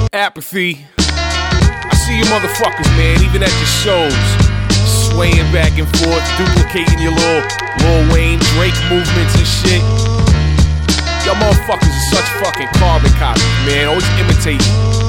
Apathy. I see you motherfuckers, man, even at your shows, swaying back and forth, duplicating your little Lil Wayne, Drake movements and shit. Y'all motherfuckers are such fucking carbon copies, man, always imitating.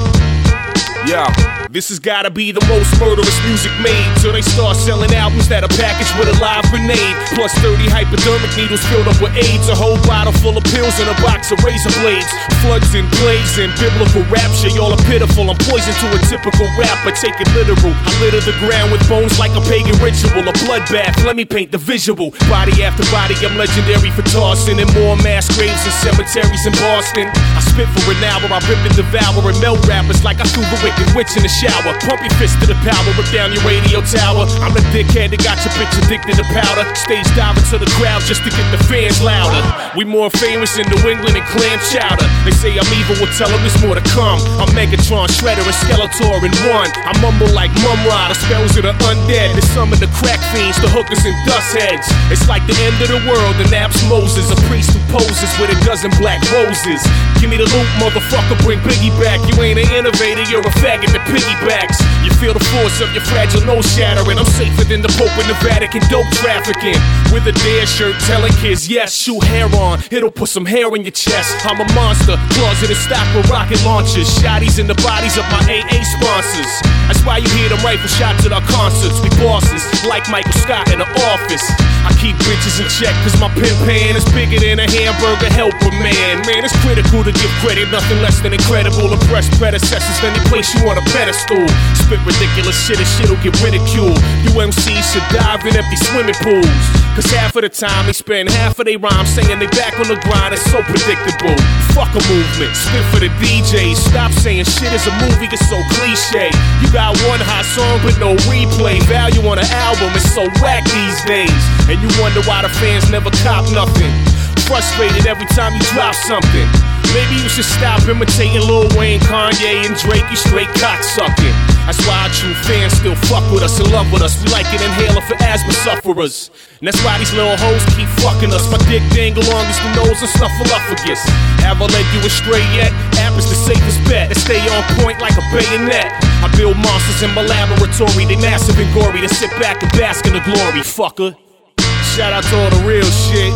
Yeah, this has gotta be the most murderous music made, till they start selling albums that are packaged with a live grenade, plus 30 hypodermic needles filled up with AIDS, a whole bottle full of pills and a box of razor blades, floods and plagues and biblical rapture. Y'all are pitiful, I'm poison to a typical rapper, take it literal. I litter the ground with bones like a pagan ritual, a bloodbath, let me paint the visual. Body after body, I'm legendary for tossing in more mass graves and cemeteries in Boston. I spit for an hour, I rip and devour and melt rappers like I threw the wicked witch in the shower. Pump your fist to the power, rip down your radio tower. I'm the dickhead that got your bitch addicted to powder. Stage diving to the crowd just to get the fans louder. We more famous in New England than clam chowder. They say I'm evil, well tell them there's more to come. I'm Megatron, Shredder, and Skeletor in one. I mumble like Mumra, the spells of the undead. They summon the crack fiends, the hookers and dust heads. It's like the end of the world, and Naps Moses, a priest who poses with a dozen black roses. Give me the loot, motherfucker, bring Biggie back. You ain't an innovator, you're a faggot that piggybacks. You feel the force of your fragile nose shattering. I'm safer than the Pope in the Vatican, dope trafficking. With a dare shirt telling kids, yes, shoot hair on, it'll put some hair in your chest. I'm a monster, closet is stocked with rocket launchers. Shotties in the bodies of my AA sponsors. That's why you hear them rifle shots at our concerts. We bosses, like Michael Scott in the office. I keep bitches in check cause my pin pan is bigger than a hamburger helper, man. Man, it's critical to give credit, nothing less than incredible. Impress predecessors, then they place you on a pedestal. Spit ridiculous shit and shit'll get ridiculed. You MCs should dive in empty swimming pools, cause half of the time they spend half of their rhymes saying they back on the grind. It's so predictable. Fuck a movement, spit for the DJs. Stop saying shit is a movie, it's so cliche. You got one hot song but no replay. Value on an album is so whack these days, and you wonder why the fans never cop nothing. Frustrated every time you drop something. Maybe you should stop imitating Lil Wayne, Kanye, and Drake. You straight cocksucking. That's why our true fans still fuck with us and love with us. We like an inhaler for asthma sufferers, and that's why these little hoes keep fucking us. My dick dangle longest the nose and snuffleupagus. Have I led you astray yet? App is the safest bet. They stay on point like a bayonet. I build monsters in my laboratory. They massive and gory. They sit back and bask in the glory, fucker. Shout out to all the real shit.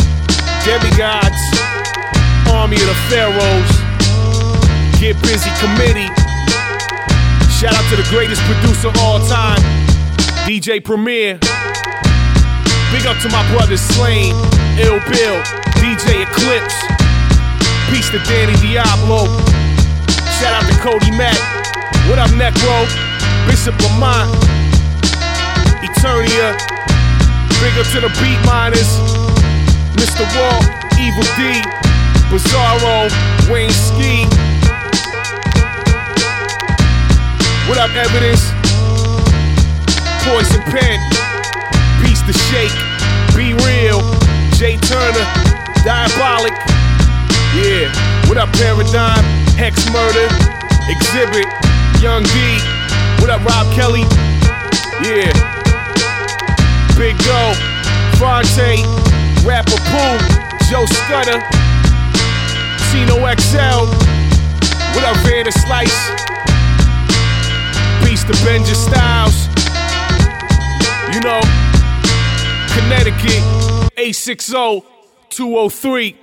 Demigods, Army of the Pharaohs, Get Busy Committee. Shout out to the greatest producer of all time, DJ Premier. Big up to my brothers Slain, Ill Bill, DJ Eclipse. Peace to Danny Diablo. Shout out to Cody Mack. What up, Necro? Bishop Lamont, Eternia. Big up to the Beat Miners, Mr. Walt, Evil D, Bizarro, Wayne Ski. What up, Evidence? Poison Pen, Peace to Shake, Be Real, Jay Turner, Diabolic. Yeah, what up, Paradigm, Hex Murder, Exhibit, Young D. What up, Rob Kelly? Yeah, Big Go, Fonte, Rapper Pooh, Joe Scudder, Tino XL. What up, Vander Slice? Peace to Benja Styles. You know, Connecticut, 860-203.